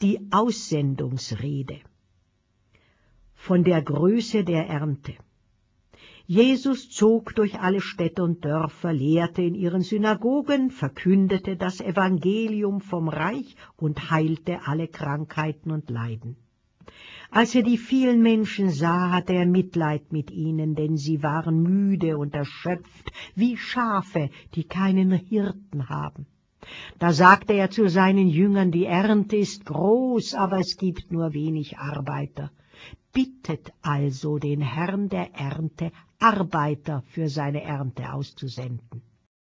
Die Aussendungsrede. Von der Größe der Ernte. Jesus zog durch alle Städte und Dörfer, lehrte in ihren Synagogen, verkündete das Evangelium vom Reich und heilte alle Krankheiten und Leiden. Als er die vielen Menschen sah, hatte er Mitleid mit ihnen, denn sie waren müde und erschöpft, wie Schafe, die keinen Hirten haben. Da sagte er zu seinen Jüngern, die Ernte ist groß, aber es gibt nur wenig Arbeiter. Bittet also den Herrn der Ernte, Arbeiter für seine Ernte auszusenden.